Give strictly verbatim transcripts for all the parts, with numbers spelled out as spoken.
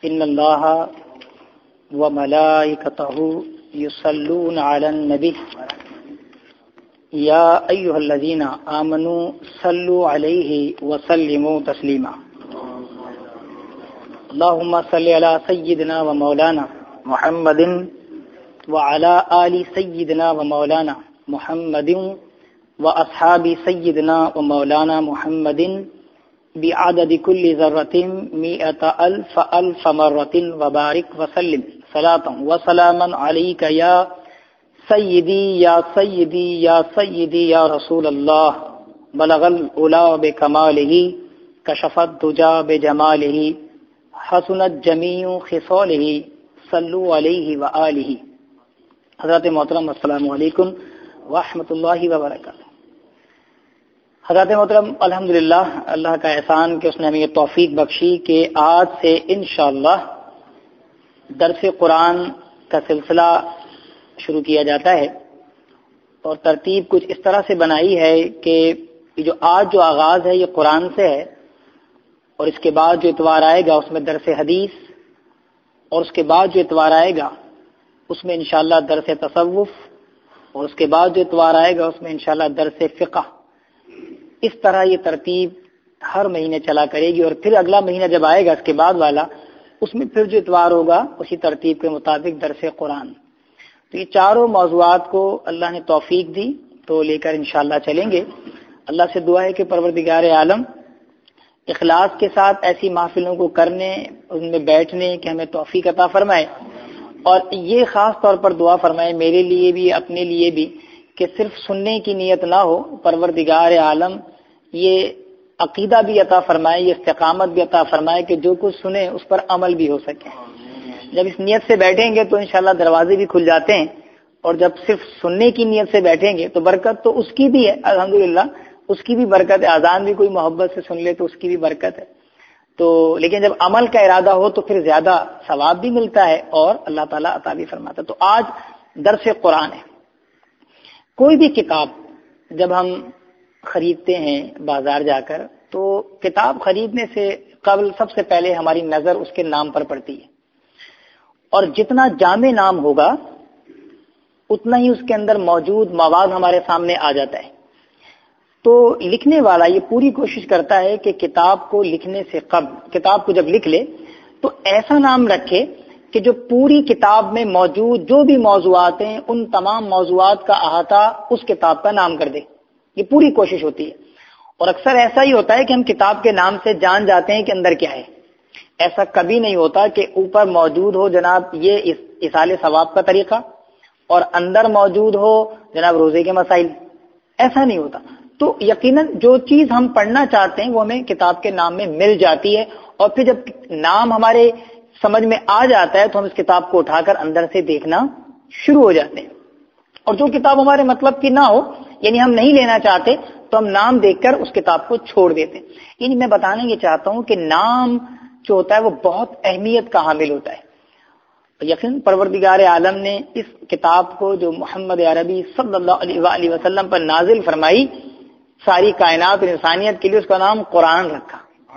ان اللہ وملائکتہ یصلون علی النبی یا ایھا الذین آمنوا صلوا علیہ وسلموا تسلیما اللهم صل علی سیدنا و مولانا محمد وعلى آل سیدنا و مولانا محمد واصحاب سیدنا و مولانا محمد بعدد كل ذرة مئة ألف ألف مرة وبارك وسلم صلاة وسلاما عليك يا سيدي يا سيدي يا سيدي يا رسول الله بلغ العلا بكماله كشف الدجى بجماله حسنت جميع خصاله صلوا عليه وآله. حضرات محترم السلام علیکم ورحمۃ اللہ وبرکاتہ. حضرات محترم الحمدللہ اللہ کا احسان کہ اس نے ہمیں یہ توفیق بخشی کہ آج سے انشاءاللہ درس قرآن کا سلسلہ شروع کیا جاتا ہے، اور ترتیب کچھ اس طرح سے بنائی ہے کہ جو آج جو آغاز ہے یہ قرآن سے ہے، اور اس کے بعد جو اتوار آئے گا اس میں درس حدیث، اور اس کے بعد جو اتوار آئے گا اس میں انشاءاللہ درس تصوف، اور اس کے بعد جو اتوار آئے گا اس میں انشاءاللہ درس فقہ. اس طرح یہ ترتیب ہر مہینے چلا کرے گی، اور پھر اگلا مہینہ جب آئے گا اس کے بعد والا اس میں پھر جو اتوار ہوگا اسی ترتیب کے مطابق درس قرآن. تو یہ چاروں موضوعات کو اللہ نے توفیق دی تو لے کر انشاءاللہ چلیں گے. اللہ سے دعا ہے کہ پروردگار عالم اخلاص کے ساتھ ایسی محفلوں کو کرنے، ان میں بیٹھنے کہ ہمیں توفیق عطا فرمائے، اور یہ خاص طور پر دعا فرمائے میرے لیے بھی اپنے لیے بھی کہ صرف سننے کی نیت نہ ہو، پروردگار عالم یہ عقیدہ بھی عطا فرمائے، یہ استقامت بھی عطا فرمائے کہ جو کچھ سنے اس پر عمل بھی ہو سکے. جب اس نیت سے بیٹھیں گے تو انشاءاللہ دروازے بھی کھل جاتے ہیں، اور جب صرف سننے کی نیت سے بیٹھیں گے تو برکت تو اس کی بھی ہے، الحمدللہ اس کی بھی برکت ہے. اذان بھی کوئی محبت سے سن لے تو اس کی بھی برکت ہے. تو لیکن جب عمل کا ارادہ ہو تو پھر زیادہ ثواب بھی ملتا ہے اور اللہ تعالیٰ عطا بھی فرماتا ہے. تو آج درس قرآن ہے. کوئی بھی کتاب جب ہم خریدتے ہیں بازار جا کر تو کتاب خریدنے سے قبل سب سے پہلے ہماری نظر اس کے نام پر پڑتی ہے، اور جتنا جامع نام ہوگا اتنا ہی اس کے اندر موجود مواد ہمارے سامنے آ جاتا ہے. تو لکھنے والا یہ پوری کوشش کرتا ہے کہ کتاب کو لکھنے سے قبل، کتاب کو جب لکھ لے تو ایسا نام رکھے کہ جو پوری کتاب میں موجود جو بھی موضوعات ہیں ان تمام موضوعات کا احاطہ اس کتاب کا نام کر دے. یہ پوری کوشش ہوتی ہے، اور اکثر ایسا ہی ہوتا ہے کہ ہم کتاب کے نام سے جان جاتے ہیں کہ اندر کیا ہے. ایسا کبھی نہیں ہوتا کہ اوپر موجود ہو جناب یہ ایصال ثواب کا طریقہ اور اندر موجود ہو جناب روزے کے مسائل. ایسا نہیں ہوتا. تو یقیناً جو چیز ہم پڑھنا چاہتے ہیں وہ ہمیں کتاب کے نام میں مل جاتی ہے، اور پھر جب نام ہمارے سمجھ میں آ جاتا ہے تو ہم اس کتاب کو اٹھا کر اندر سے دیکھنا شروع ہو جاتے ہیں. اور جو کتاب ہمارے مطلب کی نہ ہو، یعنی ہم نہیں لینا چاہتے، تو ہم نام دیکھ کر اس کتاب کو چھوڑ دیتے ہیں. یعنی میں بتانا یہ چاہتا ہوں کہ نام جو ہوتا ہے وہ بہت اہمیت کا حامل ہوتا ہے. یقین پروردگار عالم نے اس کتاب کو جو محمد عربی صلی اللہ علیہ وآلہ وسلم پر نازل فرمائی، ساری کائنات اور انسانیت کے لیے اس کا نام قرآن رکھا.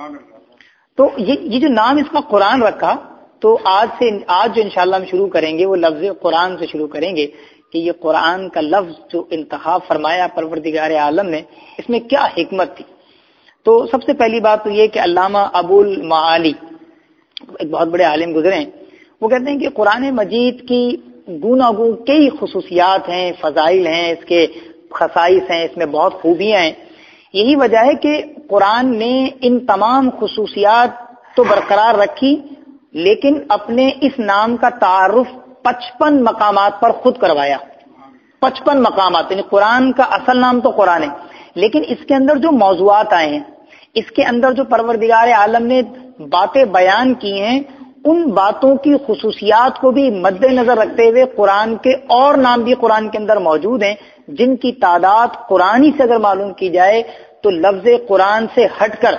تو یہ جو نام اس کا قرآن رکھا، تو آج سے آج جو انشاءاللہ ہم شروع کریں گے وہ لفظ قرآن سے شروع کریں گے کہ یہ قرآن کا لفظ جو انتخاب فرمایا پروردگار عالم نے، اس میں کیا حکمت تھی. تو سب سے پہلی بات تو یہ کہ علامہ ابو المعالی ایک بہت بڑے عالم گزرے ہیں، وہ کہتے ہیں کہ قرآن مجید کی گوناگون کئی خصوصیات ہیں، فضائل ہیں، اس کے خصائص ہیں، اس میں بہت خوبیاں ہیں. یہی وجہ ہے کہ قرآن نے ان تمام خصوصیات تو برقرار رکھی، لیکن اپنے اس نام کا تعارف پچپن مقامات پر خود کروایا. پچپن مقامات، یعنی قرآن کا اصل نام تو قرآن ہے، لیکن اس کے اندر جو موضوعات آئے ہیں، اس کے اندر جو پروردگار عالم نے باتیں بیان کی ہیں، ان باتوں کی خصوصیات کو بھی مد نظر رکھتے ہوئے قرآن کے اور نام بھی قرآن کے اندر موجود ہیں، جن کی تعداد قرآنی سے اگر معلوم کی جائے تو لفظ قرآن سے ہٹ کر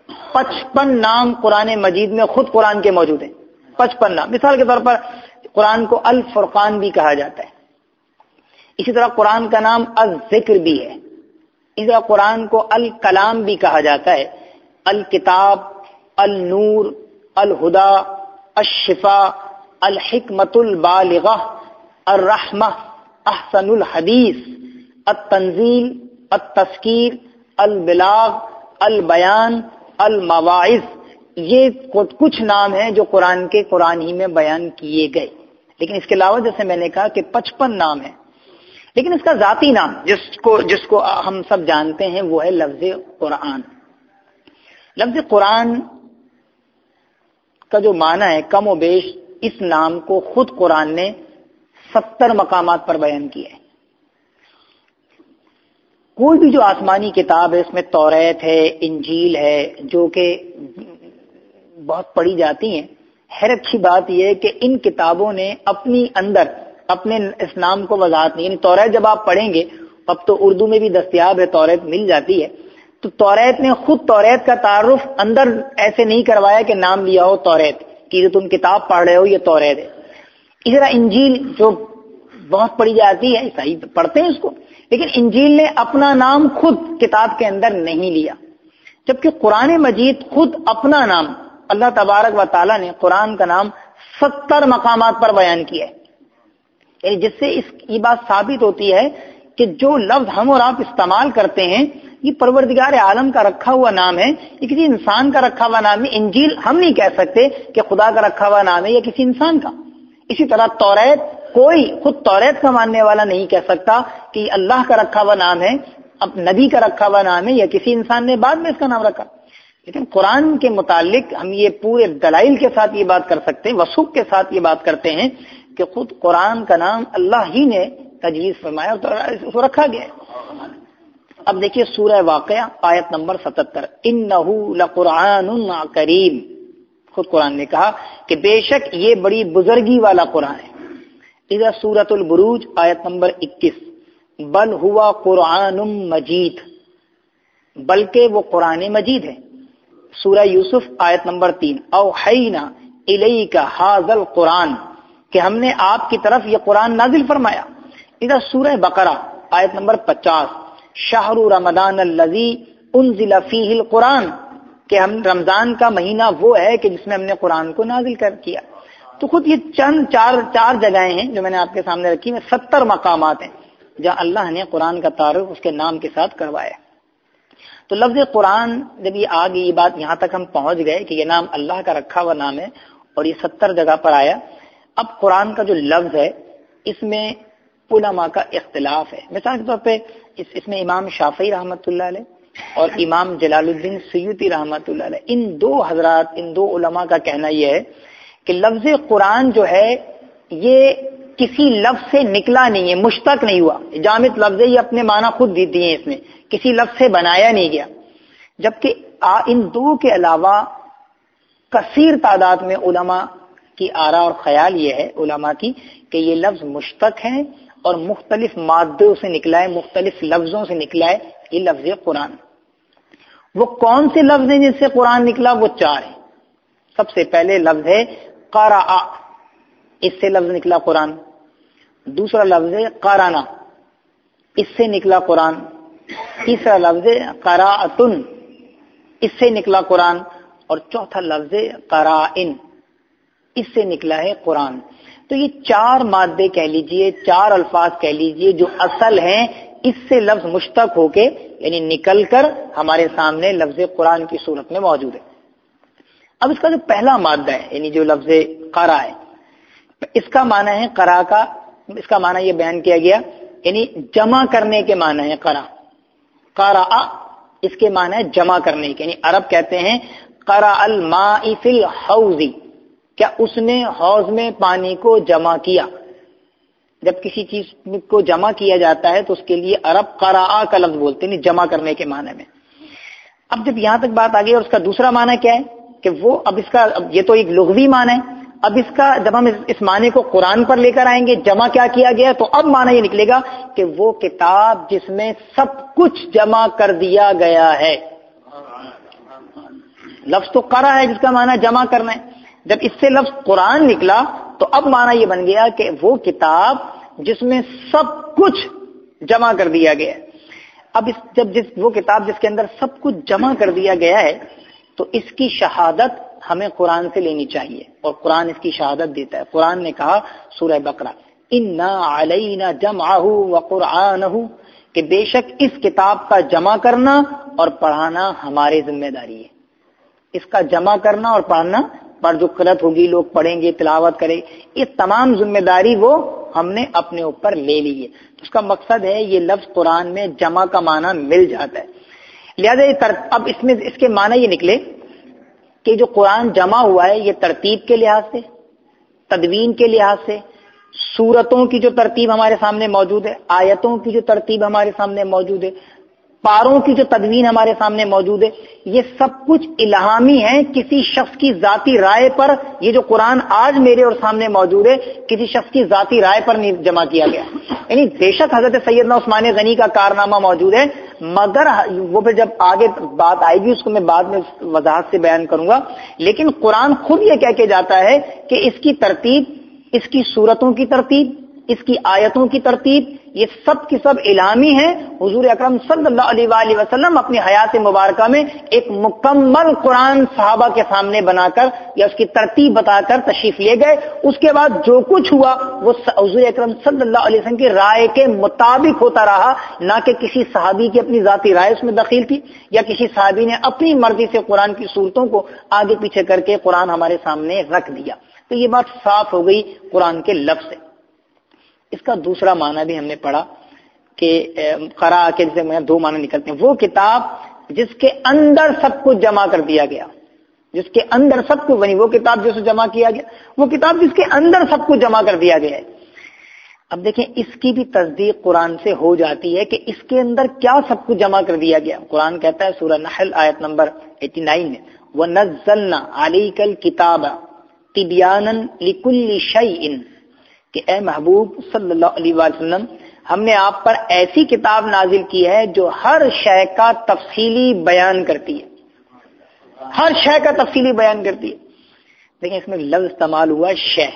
پچپن نام قرآن مجید میں خود قرآن کے موجود ہیں. پچپن نام. مثال کے طور پر قرآن کو الفرقان بھی کہا جاتا ہے. اسی طرح قرآن کا نام الذکر بھی ہے. اسی طرح قرآن کو الکلام بھی کہا جاتا ہے. الکتاب، النور، الہدا، الشفا، الحکمت البالغہ، الرحمہ، احسن الحدیث، التنزیل، التذکیر، البلاغ، البیان، المواعظ، یہ کچھ نام ہیں جو قرآن کے قرآن ہی میں بیان کیے گئے. لیکن اس کے علاوہ جیسے میں نے کہا کہ پچپن نام ہیں، لیکن اس کا ذاتی نام جس کو جس کو ہم سب جانتے ہیں وہ ہے لفظ قرآن. لفظ قرآن کا جو معنی ہے کم و بیش اس نام کو خود قرآن نے ستر مقامات پر بیان کیا ہے. کوئی بھی جو آسمانی کتاب ہے اس میں توریت ہے، انجیل ہے، جو کہ بہت پڑھی جاتی ہیں. حیرت کی بات یہ ہے کہ ان کتابوں نے اپنی اندر اپنے اس نام کو وضاحت نہیں، یعنی توریت جب آپ پڑھیں گے، اب تو اردو میں بھی دستیاب ہے، توریت مل جاتی ہے، تو توریت نے خود توریت کا تعارف اندر ایسے نہیں کروایا کہ نام لیا ہو توریت کی جو تم کتاب پڑھ رہے ہو یہ توریت ہے. اسی طرح انجیل جو بہت پڑھی جاتی ہے، صحیح پڑھتے ہیں اس کو، لیکن انجیل نے اپنا نام خود کتاب کے اندر نہیں لیا، جبکہ قرآن مجید خود اپنا نام اللہ تبارک و تعالیٰ نے قرآن کا نام ستر مقامات پر بیان کیا ہے. یعنی جس سے اس یہ بات ثابت ہوتی ہے کہ جو لفظ ہم اور آپ استعمال کرتے ہیں یہ پروردگار عالم کا رکھا ہوا نام ہے، یہ کسی انسان کا رکھا ہوا نام ہے. انجیل ہم نہیں کہہ سکتے کہ خدا کا رکھا ہوا نام ہے یا کسی انسان کا. اسی طرح توریت کوئی خود توریت کا ماننے والا نہیں کہہ سکتا کہ یہ اللہ کا رکھا ہوا نام ہے، اب نبی کا رکھا ہوا نام ہے یا کسی انسان نے بعد میں اس کا نام رکھا. لیکن قرآن کے متعلق ہم یہ پورے دلائل کے ساتھ یہ بات کر سکتے ہیں، وثوق کے ساتھ یہ بات کرتے ہیں کہ خود قرآن کا نام اللہ ہی نے تجویز فرمایا اور اس کو رکھا گیا ہے. اب دیکھیے سورہ واقعہ آیت نمبر ستتر، انہ لقرآن کریم، خود قرآن نے کہا کہ بے شک یہ بڑی بزرگی والا قرآن ہے. اذا سورۃ البروج آیت نمبر اکیس، بل ہوا قرآن مجید، بلکہ وہ قرآن مجید ہے. سورہ یوسف آیت نمبر تین، اوحینا الیک ھذا القرآن، کہ ہم نے آپ کی طرف یہ قرآن نازل فرمایا. ادھر سورہ بقرہ آیت نمبر پچاس، شہر رمضان الذی انزل فیہ القرآن، کہ ہم رمضان کا مہینہ وہ ہے کہ جس میں ہم نے قرآن کو نازل کر کیا. تو خود یہ چند چار چار جگہیں ہیں جو میں نے آپ کے سامنے رکھی میں ستر مقامات ہیں جہاں اللہ نے قرآن کا تعارف اس کے نام کے ساتھ کروایا. تو لفظ قرآن جب یہ آ گئی، یہ بات یہاں تک ہم پہنچ گئے کہ یہ نام اللہ کا رکھا ہوا نام ہے اور یہ ستر جگہ پر آیا. اب قرآن کا جو لفظ ہے اس میں علماء کا اختلاف ہے. مثال کے طور پہ اس, اس میں امام شافعی رحمۃ اللہ علیہ اور امام جلال الدین سیوطی رحمۃ اللہ علیہ، ان دو حضرات ان دو علماء کا کہنا یہ ہے کہ لفظ قرآن جو ہے یہ کسی لفظ سے نکلا نہیں ہے، مشتق نہیں ہوا، جامد لفظ ہے، یہ اپنے معنی خود دیتی ہیں، اس میں کسی لفظ سے بنایا نہیں گیا. جبکہ ان دو کے علاوہ کثیر تعداد میں علماء کی آراء اور خیال یہ ہے علماء کی کہ یہ لفظ مشتق ہے اور مختلف مادوں سے نکلا ہے، مختلف لفظوں سے نکلا ہے یہ لفظ قرآن. وہ کون سے لفظ ہیں جس سے قرآن نکلا؟ وہ چار ہیں. سب سے پہلے لفظ ہے قرأ، اس سے لفظ نکلا قرآن. دوسرا لفظ ہے قرأنا، اس سے نکلا قرآن. تیسرا لفظ ہے قراءتن، اس سے نکلا قرآن. اور چوتھا لفظ ہے قرائن، اس سے نکلا ہے قرآن. تو یہ چار مادے کہہ لیجئے، چار الفاظ کہہ لیجئے جو اصل ہیں، اس سے لفظ مشتق ہو کے یعنی نکل کر ہمارے سامنے لفظ قرآن کی صورت میں موجود ہے. اب اس کا جو پہلا مادہ ہے یعنی جو لفظ قرأ ہے، اس کا معنی ہے قرأ کا اس کا معنی یہ بیان کیا گیا یعنی جمع کرنے کے معنی ہے. قرأ قرأ اس کے معنی ہے جمع کرنے کے، یعنی عرب کہتے ہیں قرأ الماء فی الحوض، کیا اس نے حوض میں پانی کو جمع کیا. جب کسی چیز کو جمع کیا جاتا ہے تو اس کے لیے عرب قرأ کا لفظ بولتے ہیں جمع کرنے کے معنی میں. اب جب یہاں تک بات آ گئی اور اس کا دوسرا معنی کیا ہے کہ وہ اب اس کا اب یہ تو ایک لغوی معنی ہے، اب اس کا جب ہم اس معنی کو قرآن پر لے کر آئیں گے جمع کیا کیا گیا تو اب معنی یہ نکلے گا کہ وہ کتاب جس میں سب کچھ جمع کر دیا گیا ہے. لفظ تو قرأ ہے جس کا معنی جمع کرنا ہے، جب اس سے لفظ قرآن نکلا تو اب معنی یہ بن گیا کہ وہ کتاب جس میں سب کچھ جمع کر دیا گیا ہے. اب اس جب جس وہ کتاب جس کے اندر سب کچھ جمع کر دیا گیا ہے تو اس کی شہادت ہمیں قرآن سے لینی چاہیے، اور قرآن اس کی شہادت دیتا ہے۔ قرآن نے کہا سورہ بقرہ اِنَّا عَلَيْنَا جَمْعَهُ وَقُرْآنَهُ، کہ بے شک اس کتاب کا جمع کرنا اور پڑھانا ہماری ذمہ داری ہے۔ اس کا جمع کرنا اور پڑھنا، پر جو قرأت ہوگی لوگ پڑھیں گے، تلاوت کریں، یہ تمام ذمہ داری وہ ہم نے اپنے اوپر لے لی ہے۔ تو اس کا مقصد ہے یہ لفظ قرآن میں جمع کا معنی مل جاتا ہے، لہذا اب اس میں اس کے معنی یہ نکلے کہ جو قرآن جمع ہوا ہے یہ ترتیب کے لحاظ سے، تدوین کے لحاظ سے، سورتوں کی جو ترتیب ہمارے سامنے موجود ہے، آیتوں کی جو ترتیب ہمارے سامنے موجود ہے، پاروں کی جو تدوین ہمارے سامنے موجود ہے، یہ سب کچھ الہامی ہے، کسی شخص کی ذاتی رائے پر یہ جو قرآن آج میرے اور سامنے موجود ہے کسی شخص کی ذاتی رائے پر نہیں جمع کیا گیا۔ یعنی بے شک حضرت سیدنا عثمان غنی کا کارنامہ موجود ہے، مگر وہ پھر جب آگے بات آئے گی اس کو میں بعد میں وضاحت سے بیان کروں گا، لیکن قرآن خود یہ کہہ کے جاتا ہے کہ اس کی ترتیب، اس کی سورتوں کی ترتیب، اس کی آیتوں کی ترتیب، یہ سب کی سب الہامی ہیں۔ حضور اکرم صلی اللہ علیہ وآلہ وسلم اپنی حیات مبارکہ میں ایک مکمل قرآن صحابہ کے سامنے بنا کر یا اس کی ترتیب بتا کر تشریف لے گئے۔ اس کے بعد جو کچھ ہوا وہ حضور اکرم صلی اللہ علیہ وسلم کی رائے کے مطابق ہوتا رہا، نہ کہ کسی صحابی کی اپنی ذاتی رائے اس میں دخیل تھی یا کسی صحابی نے اپنی مرضی سے قرآن کی صورتوں کو آگے پیچھے کر کے قرآن ہمارے سامنے رکھ دیا۔ تو یہ بات صاف ہو گئی قرآن کے لفظ سے۔ اس کا دوسرا معنی بھی ہم نے پڑھا کہ قرأ کے جیسے میں دو معنی نکلتے ہیں، وہ کتاب جس کے اندر سب کچھ جمع کر دیا گیا، جس کے اندر سب کچھ بنی، وہ کتاب جسے جمع کیا گیا، وہ کتاب جس کے اندر سب کچھ جمع کر دیا گیا ہے۔ اب دیکھیں اس کی بھی تصدیق قرآن سے ہو جاتی ہے کہ اس کے اندر کیا سب کچھ جمع کر دیا گیا۔ قرآن کہتا ہے سورہ نحل آیت نمبر نناسی میں وَنَزَّلْنَا عَلَيْكَ الْكِتَابَ تِبْيَانًا لِكُلِّ شَيْءٍ، کہ اے محبوب صلی اللہ علیہ وسلم ہم نے آپ پر ایسی کتاب نازل کی ہے جو ہر شے کا تفصیلی بیان کرتی ہے، ہر شے کا تفصیلی بیان کرتی ہے۔ دیکھیں اس میں لفظ استعمال ہوا شے،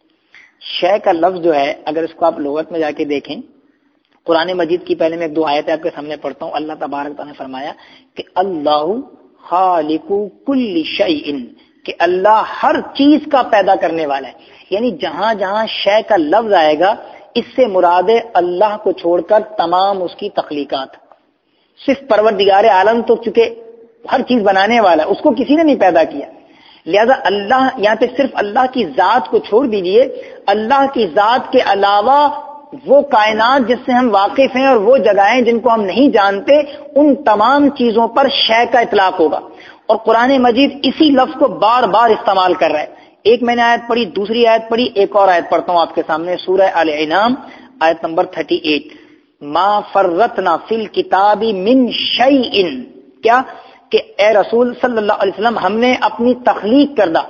شے کا لفظ جو ہے اگر اس کو آپ لغت میں جا کے دیکھیں، قرآن مجید کی پہلے میں ایک دو آیتیں آپ کے سامنے پڑھتا ہوں۔ اللہ تبارک تعالیٰ نے فرمایا کہ اللہ خالق کل شیء، کہ اللہ ہر چیز کا پیدا کرنے والا ہے۔ یعنی جہاں جہاں شے کا لفظ آئے گا اس سے مراد ہے اللہ کو چھوڑ کر تمام اس کی تخلیقات۔ صرف پروردگار عالم تو چونکہ ہر چیز بنانے والا ہے، اس کو کسی نے نہیں پیدا کیا، لہذا اللہ یہاں پہ صرف اللہ کی ذات کو چھوڑ دیجئے، اللہ کی ذات کے علاوہ وہ کائنات جس سے ہم واقف ہیں اور وہ جگہیں جن کو ہم نہیں جانتے، ان تمام چیزوں پر شے کا اطلاق ہوگا، اور قرآن مجید اسی لفظ کو بار بار استعمال کر رہا ہے۔ ایک میں نے آیت پڑھی، دوسری آیت پڑھی، ایک اور آیت پڑھتا ہوں آپ کے سامنے، سورہ آل انعام آیت نمبر اڑتیس، ما فرطنا فی الکتاب من شیء، کیا کہ اے رسول صلی اللہ علیہ وسلم ہم نے اپنی تخلیق کردہ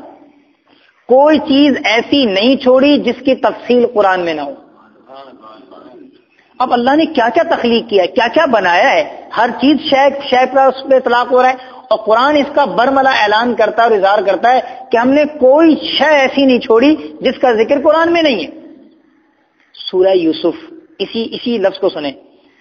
کوئی چیز ایسی نہیں چھوڑی جس کی تفصیل قرآن میں نہ ہو۔ اب اللہ نے کیا کیا تخلیق کیا ہے، کیا کیا بنایا ہے، ہر چیز شے شے پر اس پہ اطلاق ہو رہا ہے، اور قرآن اس کا برملا اعلان کرتا ہے اور اظہار کرتا ہے کہ ہم نے کوئی شے ایسی نہیں چھوڑی جس کا ذکر قرآن میں نہیں ہے۔ سورہ یوسف اسی اسی لفظ کو سنیں،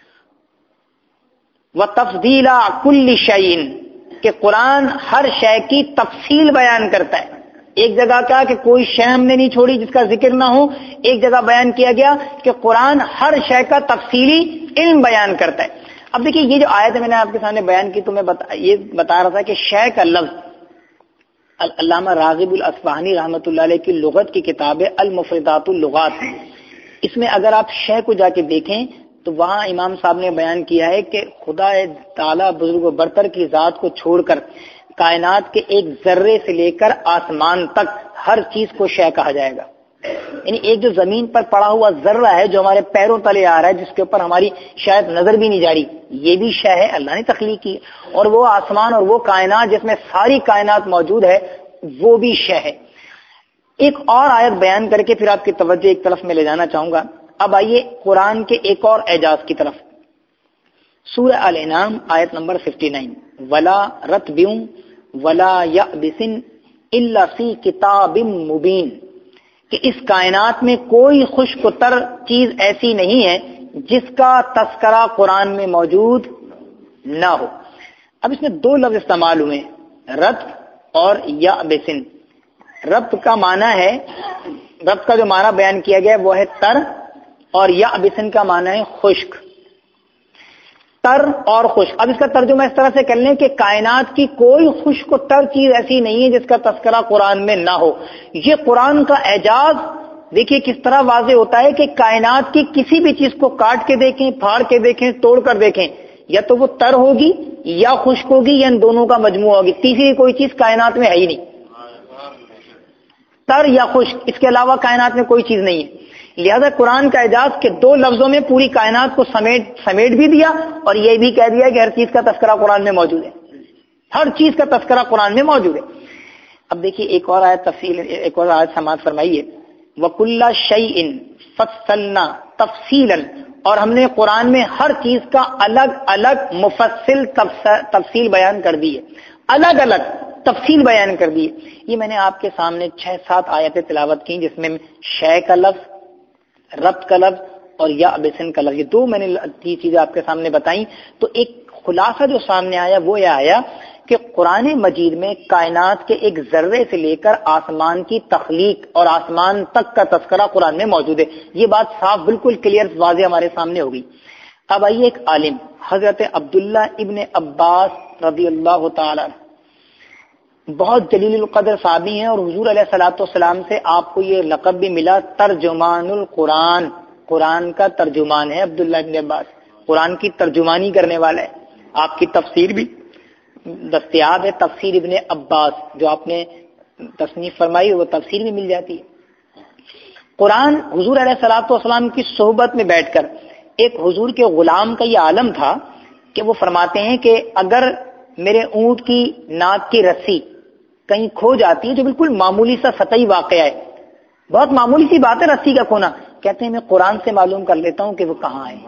وَتَفْضِيلَ كُلِّ شَيْءٍ، کہ قرآن ہر شے کی تفصیل بیان کرتا ہے۔ ایک جگہ کہا کہ کوئی شے ہم نے نہیں چھوڑی جس کا ذکر نہ ہو، ایک جگہ بیان کیا گیا کہ قرآن ہر شے کا تفصیلی علم بیان کرتا ہے۔ اب دیکھیے یہ جو آیت میں نے آپ کے سامنے بیان کی تو میں بتا یہ بتا رہا تھا کہ شے کا لفظ علامہ راغب الاصفہانی رحمۃ اللہ علیہ کی لغت کی کتاب ہے المفردات اللغات، اس میں اگر آپ شے کو جا کے دیکھیں تو وہاں امام صاحب نے بیان کیا ہے کہ خدا تعالیٰ بزرگ و برتر کی ذات کو چھوڑ کر کائنات کے ایک ذرے سے لے کر آسمان تک ہر چیز کو شے کہا جائے گا۔ یعنی ایک جو زمین پر پڑا ہوا ذرہ ہے جو ہمارے پیروں تلے آ رہا ہے، جس کے اوپر ہماری شاید نظر بھی نہیں جا رہی، یہ بھی شے ہے، اللہ نے تخلیق کی، اور وہ آسمان اور وہ کائنات جس میں ساری کائنات موجود ہے وہ بھی شے ہے۔ ایک اور آیت بیان کر کے پھر آپ کی توجہ ایک طرف میں لے جانا چاہوں گا۔ اب آئیے قرآن کے ایک اور اعجاز کی طرف، سورہ آل انعام آیت نمبر उनسٹھ، ولا رتب ولا یابس الا فی کتاب مبین، کہ اس کائنات میں کوئی خشک و تر چیز ایسی نہیں ہے جس کا تذکرہ قرآن میں موجود نہ ہو۔ اب اس میں دو لفظ استعمال ہوئے، رتب اور یابسن. ربط کا معنی ہے، ربط کا جو معنی بیان کیا گیا وہ ہے تر، اور یابسن کا معنی ہے خشک. تر اور خشک. اب اس کا ترجمہ اس طرح سے کر لیں کہ کائنات کی کوئی خشک و تر چیز ایسی نہیں ہے جس کا تذکرہ قرآن میں نہ ہو. یہ قرآن کا اعجاز دیکھیے کس طرح واضح ہوتا ہے کہ کائنات کی کسی بھی چیز کو کاٹ کے دیکھیں، پھاڑ کے دیکھیں، توڑ کر دیکھیں، یا تو وہ تر ہوگی یا خشک ہوگی یا ان دونوں کا مجموعہ ہوگی. تیسری کوئی چیز کائنات میں ہے ہی نہیں، تر یا خشک، اس کے علاوہ کائنات میں کوئی چیز نہیں ہے. لہذا قرآن کا اعجاز کہ دو لفظوں میں پوری کائنات کو سمیٹ سمیٹ بھی دیا اور یہ بھی کہہ دیا کہ ہر چیز کا تذکرہ قرآن میں موجود ہے، ہر چیز کا تذکرہ قرآن میں موجود ہے. اب دیکھیے ایک اور آیت تفصیل، ایک اور آیت سماعت فرمائیے. وَكُلَّ شَيْءٍ فَصَّلْنَا تَفْصِيلًا، اور ہم نے قرآن میں ہر چیز کا الگ الگ مفصل تفصیل بیان کر دی ہے، الگ الگ تفصیل بیان کر دی ہے. یہ میں نے آپ کے سامنے چھ سات آیتیں تلاوت کی جس میں شے کا لفظ، ربط کا لفظ اور یا ابسن کا لفظ، یہ دو میں نے یہ چیزیں آپ کے سامنے بتائیں. تو ایک خلاصہ جو سامنے آیا وہ یہ آیا کہ قرآن مجید میں کائنات کے ایک ذرے سے لے کر آسمان کی تخلیق اور آسمان تک کا تذکرہ قرآن میں موجود ہے. یہ بات صاف بالکل کلیئر واضح ہمارے سامنے ہوگی. اب آئیے ایک عالم حضرت عبداللہ ابن عباس رضی اللہ تعالی بہت جلیل القدر صحابی ہیں، اور حضور علیہ الصلوۃ والسلام سے آپ کو یہ لقب بھی ملا ترجمان القرآن، قرآن کا ترجمان ہے عبداللہ ابن عباس، قرآن کی ترجمانی کرنے والا ہے. آپ کی تفسیر بھی دستیاب ہے، تفسیر ابن عباس جو آپ نے تصنیف فرمائی وہ تفسیر بھی مل جاتی ہے. قرآن حضور علیہ الصلوۃ والسلام کی صحبت میں بیٹھ کر ایک حضور کے غلام کا یہ عالم تھا کہ وہ فرماتے ہیں کہ اگر میرے اونٹ کی ناک کی رسی کہیں کھو جاتی ہے جو بالکل معمولی سا سطحی واقعہ ہے، بہت معمولی سی بات ہے رسی کا کھونا، کہتے ہیں میں قرآن سے معلوم کر لیتا ہوں کہ وہ کہاں ہے.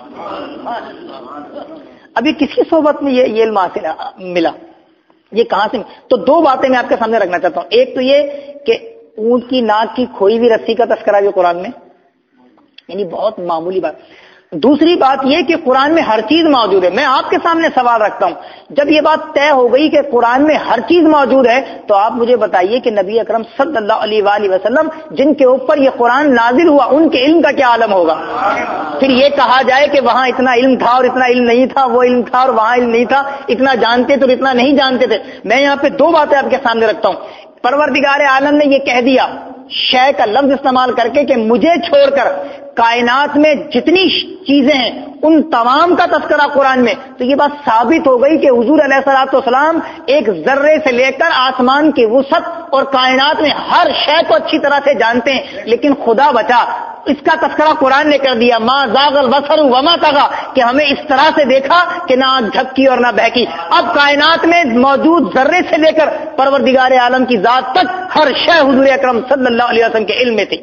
ابھی کس کی صحبت میں یہ یہ علم حاصل ملا، یہ کہاں سے؟ تو دو باتیں میں آپ کے سامنے رکھنا چاہتا ہوں. ایک تو یہ کہ اونٹ کی ناک کی کھوئی ہوئی رسی کا تذکرہ بھی قرآن میں، یعنی بہت معمولی بات. دوسری بات یہ کہ قرآن میں ہر چیز موجود ہے. میں آپ کے سامنے سوال رکھتا ہوں، جب یہ بات طے ہو گئی کہ قرآن میں ہر چیز موجود ہے تو آپ مجھے بتائیے کہ نبی اکرم صلی اللہ علیہ وآلہ وسلم جن کے اوپر یہ قرآن نازل ہوا ان کے علم کا کیا عالم ہوگا؟ پھر یہ کہا جائے کہ وہاں اتنا علم تھا اور اتنا علم نہیں تھا، وہ علم تھا اور وہاں علم نہیں تھا، اتنا جانتے تھے اور اتنا نہیں جانتے تھے. میں یہاں پہ دو باتیں آپ کے سامنے رکھتا ہوں. پروردگار عالم نے یہ کہہ دیا شے کا لفظ استعمال کر کے کہ مجھے چھوڑ کر کائنات میں جتنی چیزیں ہیں ان تمام کا تذکرہ قرآن میں، تو یہ بات ثابت ہو گئی کہ حضور علیہ الصلوۃ والسلام ایک ذرے سے لے کر آسمان کی وسعت اور کائنات میں ہر شے کو اچھی طرح سے جانتے ہیں. لیکن خدا بچا اس کا تذکرہ قرآن نے کر دیا، ما زاغ البصر وما طغى، کہ ہمیں اس طرح سے دیکھا کہ نہ جھپکی اور نہ بہکی. اب کائنات میں موجود ذرے سے لے کر پروردگار عالم کی ذات تک ہر شے حضور اکرم صلی اللہ علیہ وسلم کے علم میں تھی،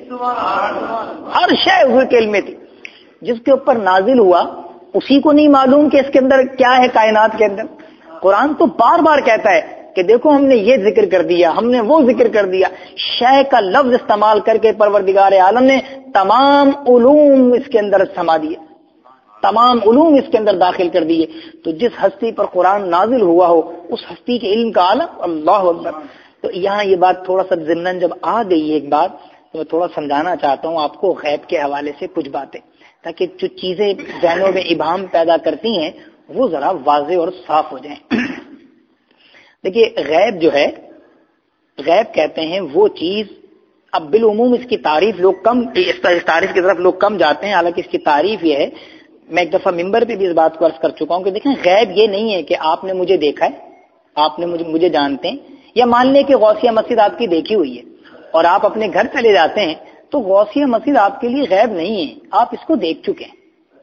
ہر شے حضور کے علم میں تھی. جس کے اوپر نازل ہوا اسی کو نہیں معلوم کہ اس کے اندر کیا ہے کائنات کے اندر. قرآن تو بار بار کہتا ہے کہ دیکھو ہم نے یہ ذکر کر دیا، ہم نے وہ ذکر کر دیا. شے کا لفظ استعمال کر کے پروردگار عالم نے تمام علوم اس کے اندر سما دیے، تمام علوم اس کے اندر داخل کر دیے. تو جس ہستی پر قرآن نازل ہوا ہو اس ہستی کے علم کا عالم، اللہ اکبر. تو یہاں یہ بات تھوڑا سا ضمناً جب آ گئی ایک بات تو میں تھوڑا سمجھانا چاہتا ہوں آپ کو غیب کے حوالے سے کچھ باتیں، تاکہ جو چیزیں ذہنوں میں ابہام پیدا کرتی ہیں وہ ذرا واضح اور صاف ہو جائیں. دیکھیے غیب جو ہے، غیب کہتے ہیں وہ چیز، اب بالعموم اس کی تعریف لوگ کم، اس تعریف کی طرف لوگ کم جاتے ہیں، حالانکہ اس کی تعریف یہ ہے، میں ایک دفعہ ممبر پہ بھی اس بات کو عرض کر چکا ہوں کہ دیکھیں غیب یہ نہیں ہے کہ آپ نے مجھے دیکھا ہے، آپ نے مجھے مجھے جانتے ہیں، یا مان لیں کہ غوثیہ مسجد آپ کی دیکھی ہوئی ہے اور آپ اپنے گھر چلے جاتے ہیں تو غوثیہ مسجد آپ کے لیے غیب نہیں ہے، آپ اس کو دیکھ چکے ہیں،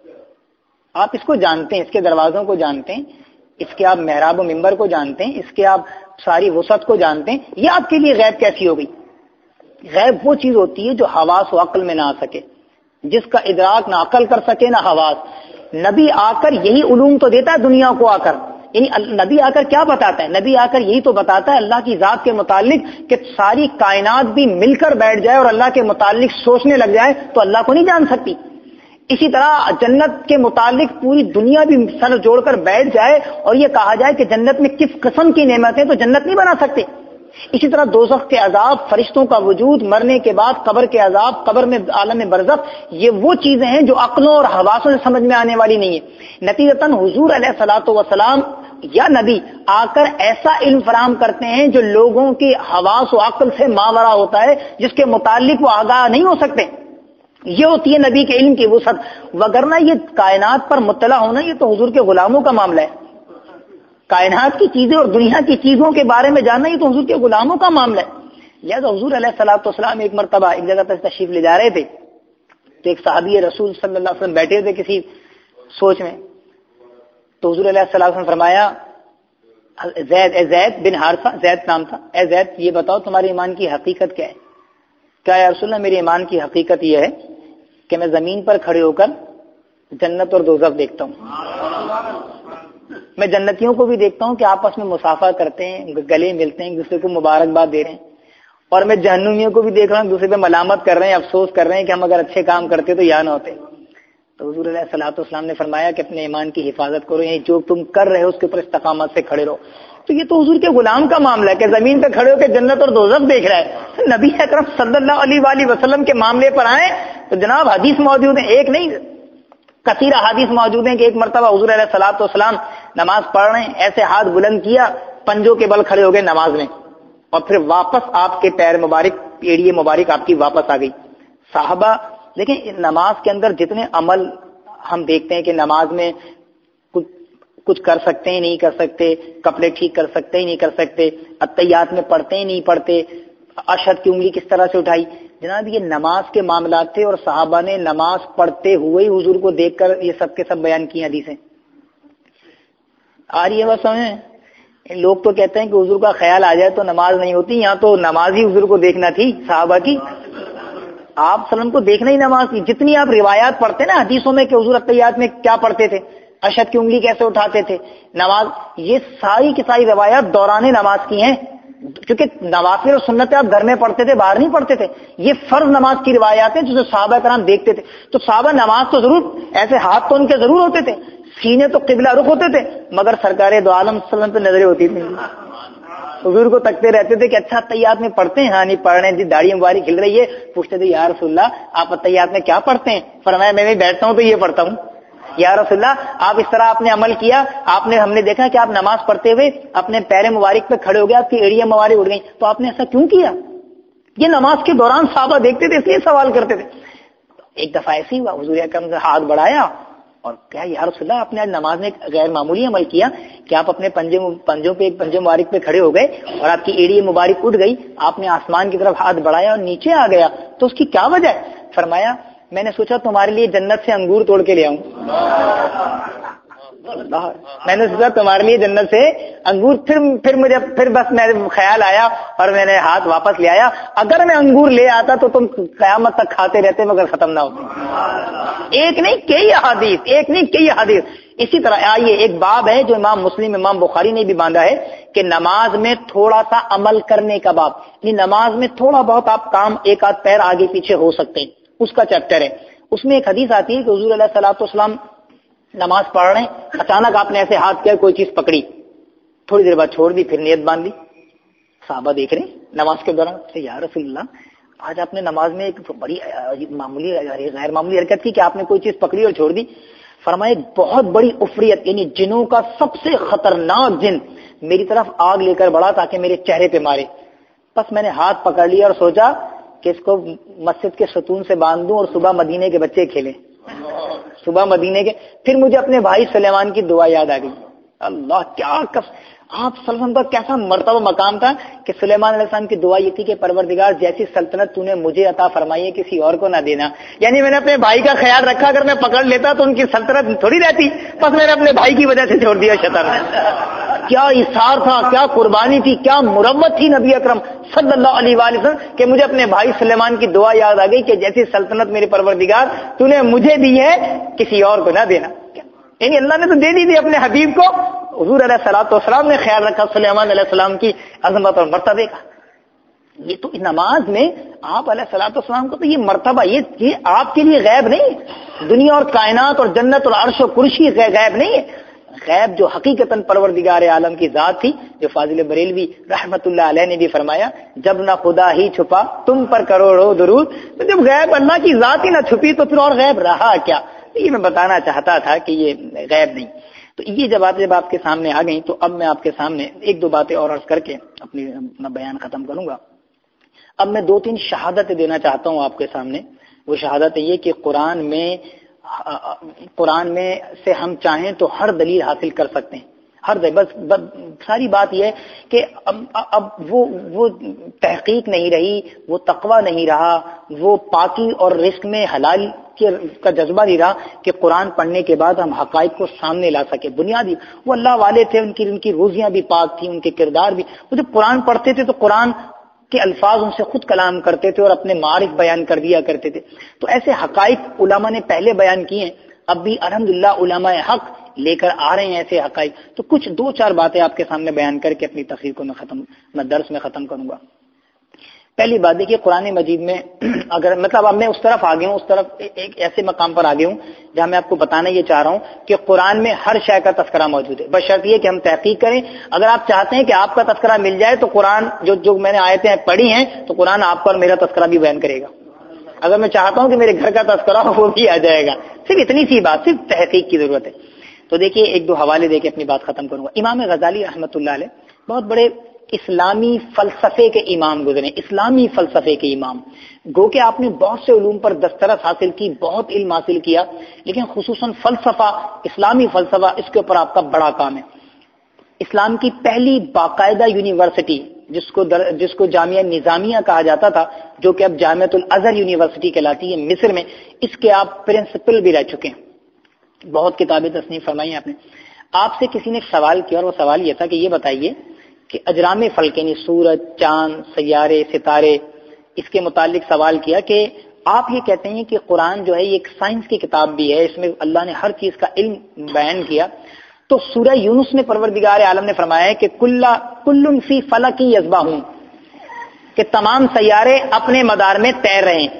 آپ اس کو جانتے ہیں، اس کے دروازوں کو جانتے ہیں، اس کے آپ محراب و ممبر کو جانتے ہیں، اس کے آپ ساری وسعت کو جانتے ہیں. یہ آپ کے لیے غیب کیسی ہو گئی؟ غیب وہ چیز ہوتی ہے جو حواس و عقل میں نہ آ سکے، جس کا ادراک نہ عقل کر سکے نہ حواس. نبی آ کر یہی علوم تو دیتا ہے دنیا کو آ کر، یعنی نبی آ کر کیا بتاتا ہے؟ نبی آ کر یہی تو بتاتا ہے اللہ کی ذات کے متعلق کہ ساری کائنات بھی مل کر بیٹھ جائے اور اللہ کے متعلق سوچنے لگ جائے تو اللہ کو نہیں جان سکتی. اسی طرح جنت کے متعلق پوری دنیا بھی سر جوڑ کر بیٹھ جائے اور یہ کہا جائے کہ جنت میں کس قسم کی نعمتیں، تو جنت نہیں بنا سکتے. اسی طرح دوزخ کے عذاب، فرشتوں کا وجود، مرنے کے بعد قبر کے عذاب، قبر میں عالم برزخ، یہ وہ چیزیں ہیں جو عقلوں اور حواسوں سے سمجھ میں آنے والی نہیں ہے. نتیجتاً حضور علیہ الصلوۃ والسلام یا نبی آ کر ایسا علم فراہم کرتے ہیں جو لوگوں کی حواس و عقل سے ماورا ہوتا ہے، جس کے متعلق وہ آگاہ نہیں ہو سکتے. یہ ہوتی ہے نبی کے علم کی وسعت. وگرنہ یہ کائنات پر مطلع ہونا یہ تو حضور کے غلاموں کا معاملہ ہے. کائنات کی چیزیں اور دنیا کی چیزوں کے بارے میں جاننا یہ تو حضور کے غلاموں کا معاملہ ہے. لہٰذا حضور علیہ الصلوۃ والسلام ایک مرتبہ ایک جگہ پر تشریف لے جا رہے تھے تو ایک صحابی رسول صلی اللہ علیہ وسلم بیٹھے تھے کسی سوچ میں. تو حضور علیہ السلام نے فرمایا زید اے زید بن حارثہ، زید نام تھا، اے زید یہ بتاؤ تمہارے ایمان کی حقیقت کیا ہے؟ کیا یا رسول اللہ میرے ایمان کی حقیقت یہ ہے کہ میں زمین پر کھڑے ہو کر جنت اور دوزخ دیکھتا ہوں. میں جنتیوں کو بھی دیکھتا ہوں کہ آپس میں مصافحہ کرتے ہیں، گلے ملتے ہیں، ایک دوسرے کو مبارکباد دے رہے ہیں. اور میں جہنمیوں کو بھی دیکھ رہا ہوں دوسرے پہ ملامت کر رہے ہیں، افسوس کر رہے ہیں کہ ہم اگر اچھے کام کرتے تو یا نہ ہوتے. تو حضور علیہ الصلوۃ والسلام نے فرمایا کہ اپنے ایمان کی حفاظت کرو، یعنی جو تم کر رہے ہو اس کے اوپر استقامت سے کھڑے رہو. تو یہ تو حضور کے غلام کا معاملہ ہے کہ زمین پہ کھڑے ہو کے جنت اور دوزخ دیکھ رہا ہے. نبی اکرم صلی اللہ علیہ وآلہ وسلم کے معاملے پر آئے تو جناب حدیث موجود ہیں، ایک نہیں کثیر حدیث موجود ہیں کہ ایک مرتبہ حضور علیہ الصلوۃ والسلام نماز پڑھ رہے ہیں، ایسے ہاتھ بلند کیا، پنجوں کے بل کھڑے ہو گئے نماز میں، اور پھر واپس آپ کے پیر مبارک، ایڑی مبارک آپ کی واپس آ گئی. صحابہ دیکھیں نماز کے اندر جتنے عمل ہم دیکھتے ہیں کہ نماز میں کچھ کچھ کر سکتے ہیں نہیں کر سکتے، کپڑے ٹھیک کر سکتے ہی نہیں کر سکتے، اتحیات میں پڑھتے ہی نہیں پڑھتے، اشہد کی انگلی کس طرح سے اٹھائی. جناب یہ نماز کے معاملات تھے اور صحابہ نے نماز پڑھتے ہوئے ہی حضور کو دیکھ کر یہ سب کے سب بیان کی حدیثیں. آ رہی ہے بس سمجھیں. لوگ تو کہتے ہیں کہ حضور کا خیال آ جائے تو نماز نہیں ہوتی، یہاں تو نماز ہی حضور کو دیکھنا تھی صحابہ کی. آپ سلم کو دیکھنا ہی نماز تھی. جتنی آپ روایات پڑھتے نا حدیثوں میں کہ حضور اتحیات میں کیا پڑھتے تھے، اشہد کی انگلی کیسے اٹھاتے تھے، نماز، یہ ساری کی ساری روایات دوران نماز کی ہیں. کیونکہ نوافل اور سنتیں آپ گھر میں پڑھتے تھے، باہر نہیں پڑھتے تھے. یہ فرض نماز کی روایات ہیں جسے صحابہ کرام دیکھتے تھے. تو صحابہ نماز تو ضرور ایسے ہاتھ تو ان کے ضرور ہوتے تھے، سینے تو قبلہ رخ ہوتے تھے، مگر سرکار دو عالم صلی اللہ علیہ وسلم پہ نظریں ہوتی تھیں. حضور کو تکتے رہتے تھے کہ اچھا اتحیات میں پڑھتے ہیں؟ ہاں نہیں پڑھ رہے ہیں جی، داڑھی مبارک کھل رہی ہے. پوچھتے تھے یا رسول اللہ آپ اتحیات میں کیا پڑھتے ہیں؟ فرمایا میں بھی بیٹھتا ہوں تو یہ پڑھتا ہوں. یا رسول اللہ آپ اس طرح آپ نے عمل کیا، آپ نے ہم نے دیکھا کہ آپ نماز پڑھتے ہوئے اپنے پیر مبارک پہ کھڑے ہو گئے، آپ کی ایڑیاں مبارک اڑ گئیں، تو آپ نے ایسا کیوں کیا؟ یہ نماز کے دوران صحابہ دیکھتے تھے اس لیے سوال کرتے تھے. ایک دفعہ ایسی ہوا حضور اکرم سے ہاتھ بڑھایا اور کیا یا رسول اللہ آپ نے آج نماز میں غیر معمولی عمل کیا کہ آپ اپنے پنجے پنجوں پہ ایک پنجے مبارک پہ کھڑے ہو گئے اور آپ کی ایڑی مبارک اٹھ گئی، آپ نے آسمان کی طرف ہاتھ بڑھایا اور نیچے آ گیا، تو اس کی کیا وجہ ہے؟ فرمایا میں نے سوچا تمہارے لیے جنت سے انگور توڑ کے لے آؤں. میں نے سوچا تمہارے لیے جنت سے انگور، پھر پھر مجھے پھر بس میرے خیال آیا اور میں نے ہاتھ واپس لے آیا. اگر میں انگور لے آتا تو تم قیامت تک کھاتے رہتے مگر ختم نہ ہوتے. ایک نہیں کئی احادیث، ایک نہیں کئی احادیث. اسی طرح آئیے ایک باب ہے جو امام مسلم امام بخاری نے بھی باندھا ہے کہ نماز میں تھوڑا سا عمل کرنے کا باب، یعنی نماز میں تھوڑا بہت آپ کام ایک آدھ پیر آگے پیچھے ہو سکتے ہیں، اس کا چیپٹر ہے. اس میں ایک حدیث آتی ہے کہ حضور علیہ الصلوۃ والسلام نماز پڑھ رہے ہیں، اچانک آپ نے ایسے ہاتھ کیا، کوئی چیز پکڑی، تھوڑی دیر بعد چھوڑ دی، پھر نیت باندھ لی. صحابہ دیکھ رہے ہیں نماز کے دوران، یا رسول اللہ آج آپ نے نماز میں ایک بڑی معمولی غیر معمولی حرکت کی کہ آپ نے کوئی چیز پکڑی اور چھوڑ دی. فرمایا ایک بہت بڑی افریت، یعنی جنوں کا سب سے خطرناک جن میری طرف آگ لے کر بڑھا تاکہ میرے چہرے پہ مارے. بس میں نے ہاتھ پکڑ لیا اور سوچا کہ اس کو مسجد کے ستون سے باندھ دوں اور صبح مدینے کے بچے کھیلیں، صبح مدینے کے. پھر مجھے اپنے بھائی سلیمان کی دعا یاد آ گئی. اللہ کیا کف آپ صلی اللہ علیہ وسلم کا کیسا مرتبہ مقام تھا کہ سلیمان علیہ السلام کی دعا یہ تھی کہ پروردگار جیسی سلطنت تو نے مجھے عطا فرمائی ہے کسی اور کو نہ دینا. یعنی میں نے اپنے بھائی کا خیال رکھا، اگر میں پکڑ لیتا تو ان کی سلطنت تھوڑی رہتی، بس میں نے اپنے بھائی کی وجہ سے چھوڑ دیا شیطان. کیا اثار تھا، کیا قربانی تھی، کیا مروت تھی نبی اکرم صلی اللہ علیہ وآلہ وسلم کہ مجھے اپنے بھائی سلیمان کی دعا یاد آ گئی کہ جیسی سلطنت میرے پروردگار تو نے مجھے دی ہے کسی اور کو نہ دینا. یعنی اللہ نے تو دے دی تھی اپنے حبیب کو. حضور علیہ الصلوۃ والسلام نے خیال رکھا سلیمان علیہ السلام کی عظمت اور مرتبے کا. یہ تو نماز میں آپ علیہ الصلوۃ والسلام کو تو یہ مرتبہ، یہ یہ آپ کے لیے غیب نہیں ہے. دنیا اور کائنات اور جنت اور عرش و کرسی غیب نہیں ہے. غیب جو حقیقتاً پروردگار عالم کی ذات تھی، جو فاضل بریلوی رحمت اللہ علیہ نے بھی فرمایا جب نہ خدا ہی چھپا تم پر کروڑوں درود، تو جب غیب اللہ کی ذات ہی نہ چھپی تو پھر اور غیب رہا کیا؟ یہ میں بتانا چاہتا تھا کہ یہ غیب نہیں. تو یہ جب باتیں جب آپ کے سامنے آ گئیں تو اب میں آپ کے سامنے ایک دو باتیں اور عرض کر کے اپنی اپنا بیان ختم کروں گا. اب میں دو تین شہادتیں دینا چاہتا ہوں آپ کے سامنے. وہ شہادت یہ کہ قرآن میں قرآن میں سے ہم چاہیں تو ہر دلیل حاصل کر سکتے ہیں، ہر دلیل. بس, بس ساری بات یہ ہے کہ اب, اب وہ وہ تحقیق نہیں رہی، وہ تقوی نہیں رہا، وہ پاکی اور رزق میں حلال کا جذبہ نہیں رہا کہ قرآن پڑھنے کے بعد ہم حقائق کو سامنے لا سکے. بنیادی وہ اللہ والے تھے، ان کی ان کی روزیاں بھی پاک تھیں، ان کے کردار بھی. وہ جب قرآن پڑھتے تھے تو قرآن کے الفاظ ان سے خود کلام کرتے تھے اور اپنے معارف بیان کر دیا کرتے تھے. تو ایسے حقائق علماء نے پہلے بیان کیے ہیں، اب بھی الحمدللہ علماء حق لے کر آ رہے ہیں ایسے حقائق. تو کچھ دو چار باتیں آپ کے سامنے بیان کر کے اپنی تقریر کو میں ختم میں درس میں ختم کروں گا. پہلی بات ہے کہ قرآن مجید میں اگر مطلب اب میں اس طرف آگے ہوں، اس طرف ایک ایسے مقام پر آگے ہوں جہاں میں آپ کو بتانا یہ چاہ رہا ہوں کہ قرآن میں ہر شے کا تذکرہ موجود ہے، بشرط یہ کہ ہم تحقیق کریں. اگر آپ چاہتے ہیں کہ آپ کا تذکرہ مل جائے تو قرآن جو جو میں نے آیتیں پڑھی ہیں تو قرآن آپ کا اور میرا تذکرہ بھی بیان کرے گا. اگر میں چاہتا ہوں کہ میرے گھر کا تذکرہ ہو وہ بھی آ جائے گا. صرف اتنی سی بات، صرف تحقیق کی ضرورت ہے. تو دیکھیے ایک دو حوالے دے کے اپنی بات ختم کروں گا. امام غزالی رحمۃ اللہ علیہ بہت بڑے اسلامی فلسفے کے امام گزرے، اسلامی فلسفے کے امام. گو کہ آپ نے بہت سے علوم پر دسترس حاصل کی، بہت علم حاصل کیا، لیکن خصوصاً فلسفہ، اسلامی فلسفہ، اس کے اوپر آپ کا بڑا کام ہے. اسلام کی پہلی باقاعدہ یونیورسٹی جس کو در جس کو جامعہ نظامیہ کہا جاتا تھا، جو کہ اب جامعۃ الازہر یونیورسٹی کہلاتی ہے مصر میں، اس کے آپ پرنسپل بھی رہ چکے ہیں. بہت کتابیں تصنیف فرمائی ہیں آپ نے. آپ سے کسی نے ایک سوال کیا اور وہ سوال یہ تھا کہ یہ بتائیے کہ اجرام فلک یعنی سورج، چاند، سیارے، ستارے، اس کے متعلق سوال کیا کہ آپ یہ کہتے ہیں کہ قرآن جو ہے یہ ایک سائنس کی کتاب بھی ہے، اس میں اللہ نے ہر چیز کا علم بیان کیا. تو سورہ یونس میں پروردگار عالم نے فرمایا ہے کہ کل فی فلک یسبحون، کہ تمام سیارے اپنے مدار میں تیر رہے ہیں.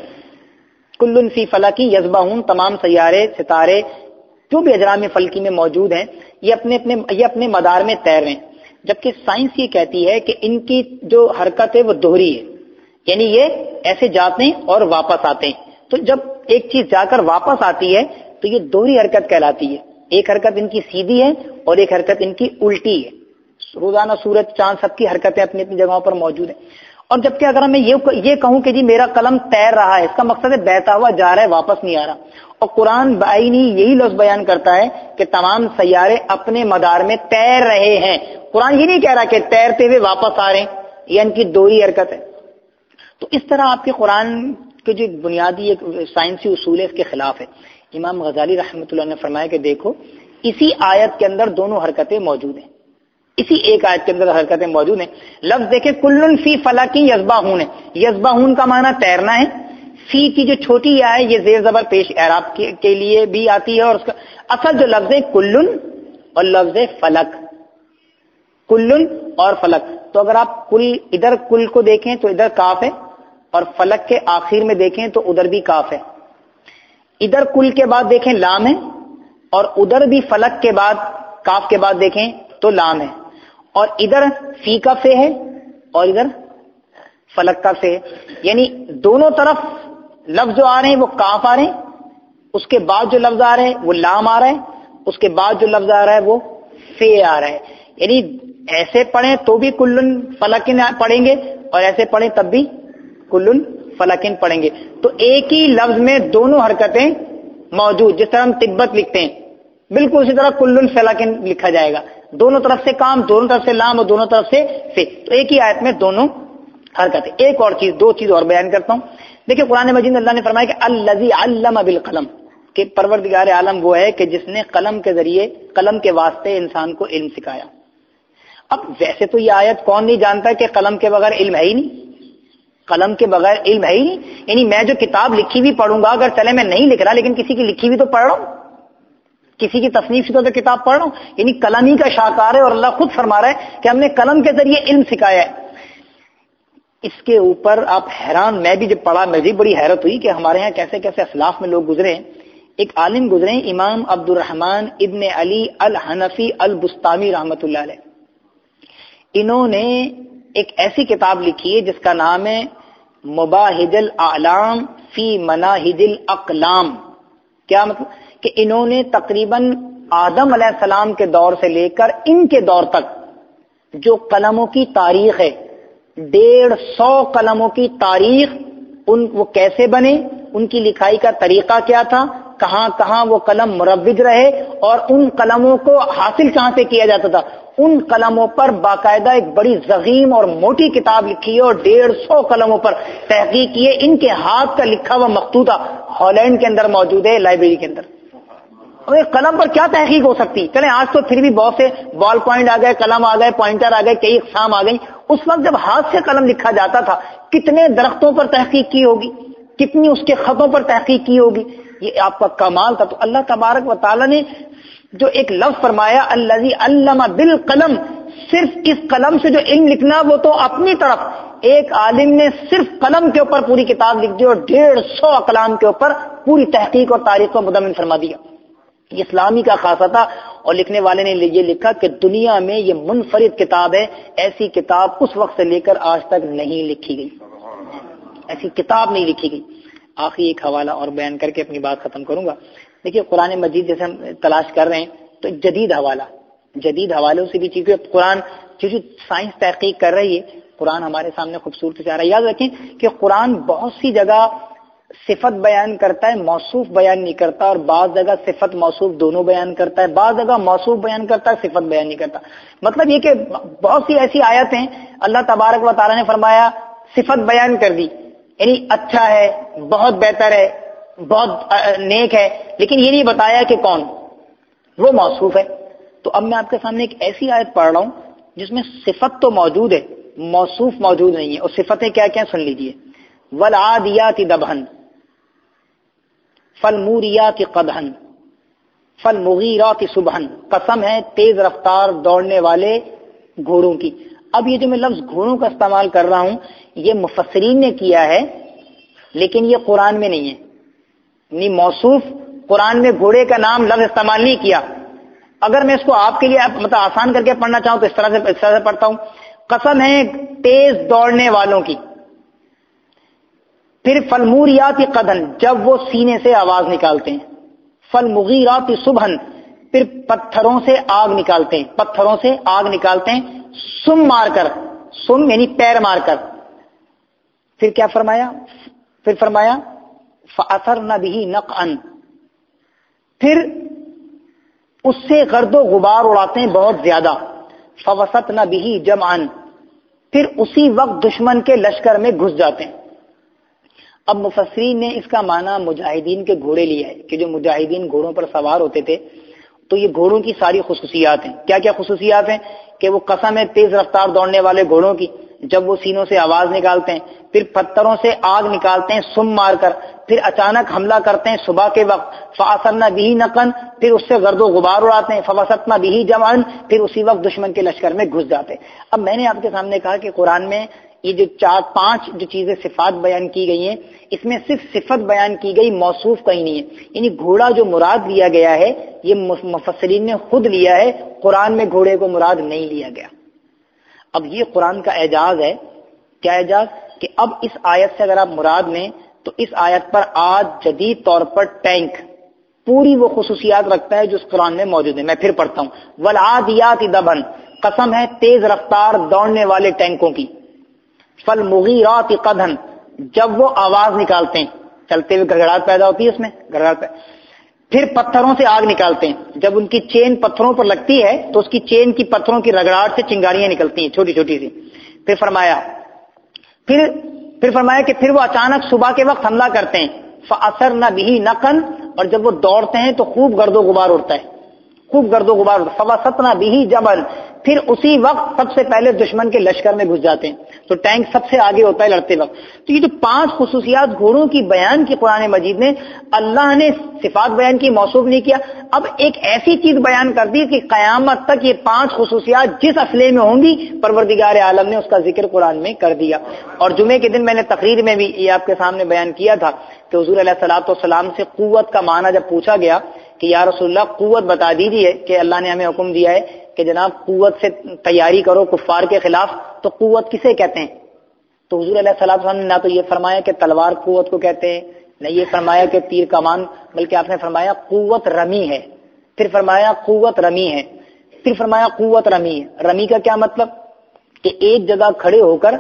کل فی فلک یسبحون، تمام سیارے، ستارے جو بھی اجرام فلکی میں موجود ہیں یہ اپنے اپنے یہ اپنے مدار میں تیر رہے ہیں. جبکہ سائنس یہ کہتی ہے کہ ان کی جو حرکت ہے وہ دوہری ہے، یعنی یہ ایسے جاتے ہیں اور واپس آتے ہیں. تو جب ایک چیز جا کر واپس آتی ہے تو یہ دوہری حرکت کہلاتی ہے. ایک حرکت ان کی سیدھی ہے اور ایک حرکت ان کی الٹی ہے. روزانہ سورج، چاند، سب کی حرکتیں اپنی اپنی جگہوں پر موجود ہیں. اور جبکہ اگر میں یہ کہوں کہ جی میرا قلم تیر رہا ہے، اس کا مقصد ہے بہتا ہوا جا رہا ہے، واپس نہیں آ رہا. اور قرآن بعینی یہی لفظ بیان کرتا ہے کہ تمام سیارے اپنے مدار میں تیر رہے ہیں. قرآن یہ نہیں کہہ رہا کہ تیرتے ہوئے واپس آ رہے ہیں، یہ ان کی دوہری حرکت ہے. تو اس طرح آپ کے قرآن کے جو بنیادی ایک سائنسی اصول ہے اس کے خلاف ہے. امام غزالی رحمۃ اللہ نے فرمایا کہ دیکھو اسی آیت کے اندر دونوں حرکتیں موجود ہیں، اسی ایک آیت کے اندر حرکتیں موجود ہیں. لفظ دیکھیں کل فی فلک یسبحون ہے. یسبحون کا معنی تیرنا ہے. فی کی جو چھوٹی یا ہے یہ زیر زبر پیش اعراب کے لیے بھی آتی ہے، اور اس کا اصل جو لفظ ہے کل اور لفظ فلک، کل اور فلک. تو اگر آپ کل ادھر کل کو دیکھیں تو ادھر کاف ہے، اور فلک کے آخر میں دیکھیں تو ادھر بھی کاف ہے. ادھر کل کے بعد دیکھیں لام ہے، اور ادھر بھی فلک کے بعد کاف کے بعد دیکھیں تو لام ہے. اور ادھر فی کا فے ہے اور ادھر فلک کا فے ہے، یعنی دونوں طرف لفظ جو آ رہے ہیں وہ کاف آ رہے ہیں، اس کے بعد جو لفظ آ رہے ہیں وہ لام آ رہا ہے، اس کے بعد جو لفظ آ رہا ہے وہ فے آ رہا ہے. یعنی ایسے پڑھیں تو بھی کلن فلکن پڑھیں گے اور ایسے پڑھیں تب بھی کلن فلکن پڑھیں گے. تو ایک ہی لفظ میں دونوں حرکتیں موجود. جس طرح ہم تبت لکھتے ہیں بالکل اسی طرح کلن فلکن لکھا جائے گا. دونوں طرف سے کام، دونوں طرف سے لام اور دونوں طرف سے فے. تو ایک ہی آیت میں دونوں حرکتیں. ایک اور چیز دو چیز اور بیان کرتا ہوں. دیکھیں قرآن مجید میں اللہ نے فرمایا کہ الذی علم بالقلم، کہ پروردگار عالم وہ ہے کہ جس نے قلم کے ذریعے، قلم کے واسطے انسان کو علم سکھایا. اب ویسے تو یہ آیت کون نہیں جانتا کہ قلم کے بغیر علم ہے ہی نہیں، قلم کے بغیر علم ہے ہی نہیں. یعنی میں جو کتاب لکھی ہوئی پڑھوں گا، اگر چلے میں نہیں لکھ رہا لیکن کسی کی لکھی ہوئی تو پڑھ رہا ہوں، کسی کی تصنیف سے تو کتاب پڑھ رہا ہوں. یعنی قلم ہی کا شاہکار ہے، اور اللہ خود فرما رہا ہے کہ ہم نے قلم کے ذریعے علم سکھایا ہے. اس کے اوپر آپ حیران، میں بھی جب پڑھا مجھے بڑی حیرت ہوئی کہ ہمارے ہاں کیسے کیسے اسلاف میں لوگ گزرے ہیں ایک عالم گزرے امام عبد الرحمن ابن علی الحنفی البستامی رحمۃ اللہ علیہ. انہوں نے ایک ایسی کتاب لکھی ہے جس کا نام ہے مباحث الاعلام فی مناہج الاقلام. کیا مطلب کہ انہوں نے تقریباً آدم علیہ السلام کے دور سے لے کر ان کے دور تک جو قلموں کی تاریخ ہے، ڈیڑھ سو قلموں کی تاریخ، ان وہ کیسے بنے، ان کی لکھائی کا طریقہ کیا تھا، کہاں کہاں وہ قلم مروج رہے، اور ان قلموں کو حاصل کہاں سے کیا جاتا تھا، ان قلموں پر باقاعدہ ایک بڑی ضخیم اور موٹی کتاب لکھی ہے اور ڈیڑھ سو قلموں پر تحقیق کی ہے. ان کے ہاتھ کا لکھا ہوا مخطوطہ ہالینڈ کے اندر موجود ہے، لائبریری کے اندر. اور ایک قلم پر کیا تحقیق ہو سکتی؟ چلیں آج تو پھر بھی بہت سے بال پوائنٹ آ گئے، قلم آ گئے، پوائنٹر آ گئے، کئی اقسام آ گئی. اس وقت جب ہاتھ سے قلم لکھا جاتا تھا کتنے درختوں پر تحقیق کی ہوگی، کتنی اس کے خطوں پر تحقیق کی ہوگی. یہ آپ کا کمال تھا. تو اللہ تبارک و تعالیٰ نے جو ایک لفظ فرمایا الذی علم بالقلم، صرف اس قلم سے جو علم لکھنا، وہ تو اپنی طرف ایک عالم نے صرف قلم کے اوپر پوری کتاب لکھ دی اور ڈیڑھ سو اقلام کے اوپر پوری تحقیق اور تاریخ کو مدمن فرما دیا. یہ اسلامی کا خاصہ تھا. اور لکھنے والے نے یہ لکھا کہ دنیا میں یہ منفرد کتاب ہے، ایسی کتاب اس وقت سے لے کر آج تک نہیں لکھی گئی، ایسی کتاب نہیں لکھی گئی. آخری ایک حوالہ اور بیان کر کے اپنی بات ختم کروں گا. دیکھیے قرآن مجید جیسے ہم تلاش کر رہے ہیں تو جدید حوالہ، جدید حوالوں سے بھی چیزیں قرآن چیزیں سائنس تحقیق کر رہی ہے، قرآن ہمارے سامنے خوبصورت سے آ رہا ہے. یاد رکھیں کہ قرآن بہت سی جگہ صفت بیان کرتا ہے، موصوف بیان نہیں کرتا، اور بعض جگہ صفت موصوف دونوں بیان کرتا ہے، بعض جگہ موصوف بیان کرتا ہے، صفت بیان نہیں کرتا. مطلب یہ کہ بہت سی ایسی آیتیں اللہ تبارک و تعالیٰ نے فرمایا صفت بیان کر دی، یعنی اچھا ہے، بہت بہتر ہے، بہت نیک ہے، لیکن یہ نہیں بتایا کہ کون وہ موصوف ہے. تو اب میں آپ کے سامنے ایک ایسی آیت پڑھ رہا ہوں جس میں صفت تو موجود ہے، موصوف موجود نہیں ہے. اور صفتیں کیا کیا سن لیجئے. والعادیات دبحن فالموریات قدحن فالمغیرات صبحن. قسم ہے تیز رفتار دوڑنے والے گھوڑوں کی. اب یہ جو میں لفظ گھوڑوں کا استعمال کر رہا ہوں یہ مفسرین نے کیا ہے، لیکن یہ قرآن میں نہیں ہے. نہیں موصوف قرآن میں گھوڑے کا نام لفظ استعمال نہیں کیا. اگر میں اس کو آپ کے لیے مطلب آسان کر کے پڑھنا چاہوں تو اس طرح سے اس طرح سے پڑھتا ہوں. قسم ہے تیز دوڑنے والوں کی. پھر فالموریات قدحن، جب وہ سینے سے آواز نکالتے ہیں. فالمغیرات صبحن، پھر پتھروں سے آگ نکالتے ہیں، پتھروں سے آگ نکالتے ہیں سم مار کر، سم یعنی پیر مار کر. پھر کیا فرمایا؟ پھر فرمایا فَأَثَرْنَ بِهِ نَقْعًا، پھر اس سے گرد و غبار اڑاتے ہیں بہت زیادہ. فَوَسَطْنَ بِهِ جَمْعًا، پھر اسی وقت دشمن کے لشکر میں گھس جاتے ہیں. اب مفسرین نے اس کا معنی مجاہدین کے گھوڑے لیا ہے کہ جو مجاہدین گھوڑوں پر سوار ہوتے تھے تو یہ گھوڑوں کی ساری خصوصیات ہیں. کیا کیا خصوصیات ہیں؟ کہ وہ قسم ہے تیز رفتار دوڑنے والے گھوڑوں کی، جب وہ سینوں سے آواز نکالتے ہیں، پھر پتھروں سے آگ نکالتے ہیں سم مار کر، پھر اچانک حملہ کرتے ہیں صبح کے وقت. فَأَثَرْنَ بِهِ نَقْعًا، پھر اس سے گرد و غبار اڑاتے ہیں. فَوَسَطْنَ بِهِ جَمْعًا، پھر اسی وقت دشمن کے لشکر میں گھس جاتے ہیں. اب میں نے آپ کے سامنے کہا کہ قرآن میں یہ جو چار پانچ جو چیزیں صفات بیان کی گئی ہیں اس میں صرف صفت بیان کی گئی، موصوف کہیں نہیں ہے. یعنی گھوڑا جو مراد لیا گیا ہے یہ مفسرین نے خود لیا ہے، قرآن میں گھوڑے کو مراد نہیں لیا گیا. اب یہ قرآن کا اعجاز ہے. کیا اعجاز؟ کہ اب اس آیت سے اگر آپ مراد لیں تو اس آیت پر آج جدید طور پر ٹینک پوری وہ خصوصیات رکھتا ہے جو اس قرآن میں موجود ہے. میں پھر پڑھتا ہوں. والعادیات دبن، قسم ہے تیز رفتار دوڑنے والے ٹینکوں کی. فالمغیرات قدحن، جب وہ آواز نکالتے ہیں، چلتے ہوئے گڑگڑاہٹ پیدا ہوتی ہے اس میں گڑگڑاہٹ پیدا. پھر پتھروں سے آگ نکالتے ہیں، جب ان کی چین پتھروں پر لگتی ہے تو اس کی چین کی پتھروں کی رگڑاہٹ سے چنگاریاں نکلتی ہیں چھوٹی چھوٹی سی. پھر فرمایا پھر پھر فرمایا کہ پھر وہ اچانک صبح کے وقت حملہ کرتے ہیں. فَأَثَرْنَ بِهِ نَقْعًا، اور جب وہ دوڑتے ہیں تو خوب گرد و غبار اڑتا ہے، خوب گرد و غبار اڑتا ہے. فَوَسَطْنَ بِهِ جَبَلًا، پھر اسی وقت سب سے پہلے دشمن کے لشکر میں گھس جاتے ہیں، تو ٹینک سب سے آگے ہوتا ہے لڑتے وقت. تو یہ جو پانچ خصوصیات گھوڑوں کی بیان کی قرآن مجید نے، اللہ نے صفات بیان کی، موصوف نہیں کیا. اب ایک ایسی چیز بیان کر دی کہ قیامت تک یہ پانچ خصوصیات جس اسلحے میں ہوں گی پروردگار عالم نے اس کا ذکر قرآن میں کر دیا. اور جمعے کے دن میں نے تقریر میں بھی یہ آپ کے سامنے بیان کیا تھا کہ حضور علیہ الصلوۃ والسلام سے قوت کا معنی جب پوچھا گیا کہ یا رسول اللہ قوت بتا دیجیے کہ اللہ نے ہمیں حکم دیا ہے کہ جناب قوت سے تیاری کرو کفار کے خلاف، تو قوت کسے کہتے ہیں؟ تو حضور علیہ الصلوۃ والسلام نے نہ تو یہ فرمایا کہ تلوار قوت کو کہتے ہیں، نہ یہ فرمایا کہ تیر کمان، بلکہ آپ نے فرمایا قوت رمی ہے، پھر فرمایا قوت رمی ہے، پھر فرمایا قوت رمی ہے. رمی کا کیا مطلب؟ کہ ایک جگہ کھڑے ہو کر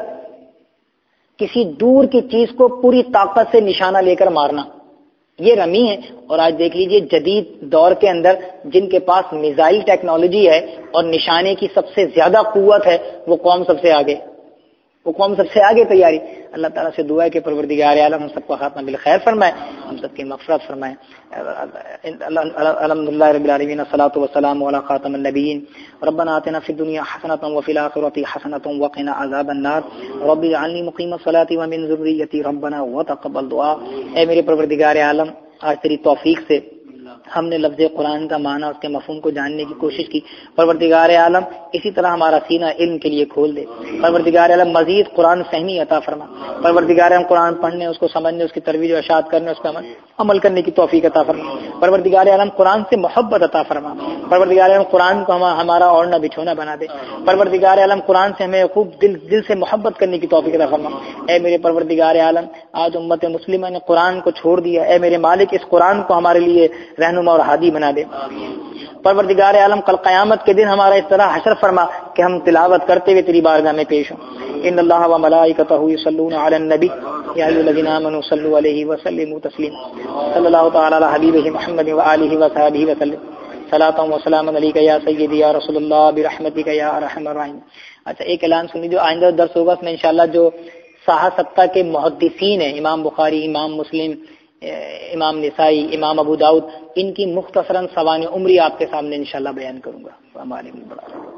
کسی دور کی چیز کو پوری طاقت سے نشانہ لے کر مارنا، یہ رمی ہے. اور آج دیکھ لیجئے جدید دور کے اندر جن کے پاس میزائل ٹیکنالوجی ہے اور نشانے کی سب سے زیادہ قوت ہے، وہ قوم سب سے آگے وہ قوم سب سے آگے تیاری. اللہ تعالیٰ سے دعا ہے کہ پروردگار عالم ہم سب کو خاتمہ بالخیر فرمائے، ہم سب کی مغفرت فرمائے. الحمدللہ رب العالمین، الصلاۃ والسلام علی خاتم النبیین. ربنا آتنا فی الدنیا حسنۃ وفی الآخرۃ حسنۃ وقنا عذاب النار. رب اجعلنی مقیم الصلاۃ ومن ذریتی ربنا وتقبل دعا. اے میرے پروردگار عالم، آج تیری توفیق سے ہم نے لفظ قرآن کا معنی، اس کے مفہوم کو جاننے کی کوشش کی. پروردگار عالم اسی طرح ہمارا سینہ علم کے لیے کھول دے. پروردگار عالم مزید قرآن فہمی عطا فرما. پروردگار عالم قرآن پڑھنے، اس کو سمجھنے، اس کی ترویج و ارشاد کرنے، اس پر عمل کرنے کی توفیق عطا فرما. پروردگار عالم قرآن سے محبت عطا فرما. پروردگار عالم قرآن کو ہمارا اوڑھنا بچھونا بنا دے. پروردگار عالم قرآن سے ہمیں خوب دل دل سے محبت کرنے کی توفیق عطا فرما. اے میرے پروردگار عالم، آج امت مسلمہ نے قرآن کو چھوڑ دیا، اے میرے مالک اس قرآن کو ہمارے لیے رہنما اور ہادی بنا دے. پروردگار عالم کل قیامت کے دن ہمارا اس طرح حشر فرما کہ ہم تلاوت کرتے ہوئے تیری بارگاہ میں پیش ہوں. ان اللہ و ملائکتہ یصلون علی النبی یا ایھا الذین آمنوا صلوا علیہ وسلموا تسلیما. صلی اللہ تعالی علی حبیبہ محمد و آلہ و صحبہ وسلم. صلاۃ و سلام علیک یا سیدی یا رسول اللہ برحمتک یا ارحم الراحمین. اچھا ایک اعلان سنی، جو آئندہ درس ہوگا اس میں انشاءاللہ جو صحاح ستہ کے محدثین ہیں، امام بخاری، امام مسلم، امام نسائی، امام ابو داؤد، ان کی مختصراً سوانح عمری آپ کے سامنے انشاءاللہ بیان کروں گا.